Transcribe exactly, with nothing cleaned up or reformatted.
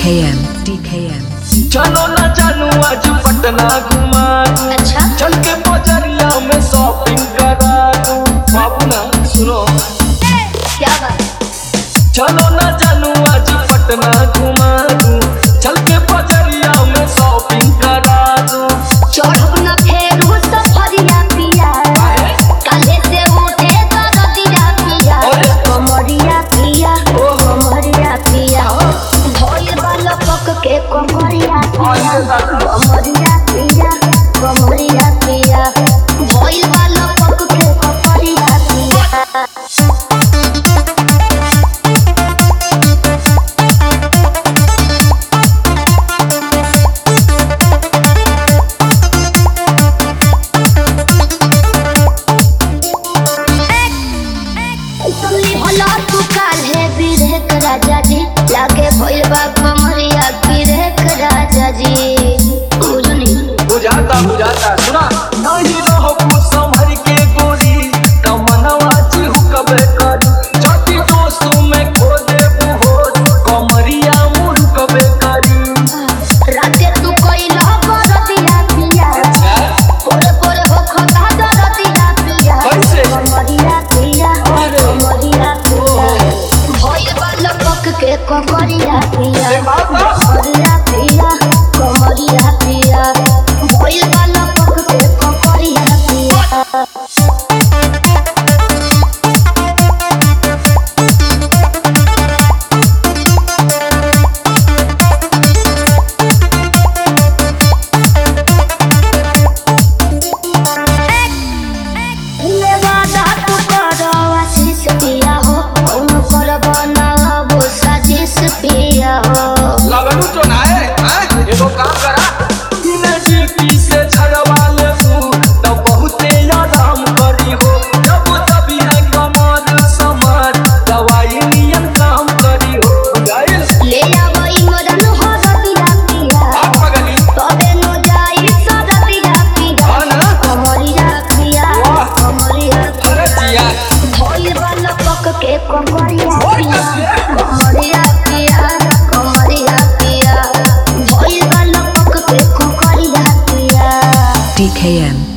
K M D K M चलो ना जानू आज पटना घुमा दूं। अच्छा? चल के बजरिया में शॉपिंग करा दूं। बाबू ना सुनो, क्या बात? चलो ना जानू आज पटना घुमा दूं। चल के बजरिया में शॉपिंग करा दूं। चढ़ब न फेरू सफरिया पिया, काले से उठे दरदिया पिया, अरे! कमरिया पिया, कमरिया पिया, भोल वाला पक के कमरिया पिया, कमरिया पिया, कमरिया पिया, भोल वाला पक के कमरिया पिया। भला तू काल्हे बिरहक राजा जी, लागे भइल बा कमरिया बिरहक राजा जी। बुझनी बुझाता बुझाता सुना नहीं रहो कुछ संभर के गोरी तमनवा चिहुकबे कर जति दोस्तों में खो देबू हो कमरिया मुरुकबे करी। राते तू कइला बरदिया पिया, पोरे पोरे हो खता दरदिया पिया, कैसे? कमरिया पिया, कमरिया पिया, भइल बा लपक के कमरिया पिया, ए बाबा! कमरिया पिया, कमरिया पिया, भइल बा लपक के कमरिया पिया। वादा तू करो आशीष पिया हो, कौनो करब ना वो साजिश पिया हो। लगनू तो ना है, हैं? एगो काम करा बिना जीपी से छड़वा ले तू तो बहुते आराम करी हो जब तभी है कमर समर दवाई नियन काम करी हो गाइस। ले आवई मदन हो रतिया पिया, आप पगली तबे नो जाई सरतिया पिया, हाँ ना? कमरिया पिया, वाह! कमरिया अरे जिया भइल वाला पक के कमरिया ओए पिया, कसले! कमरिया पिया, कमरिया पिया, भइल वाला पक के कमरिया पिया। D K M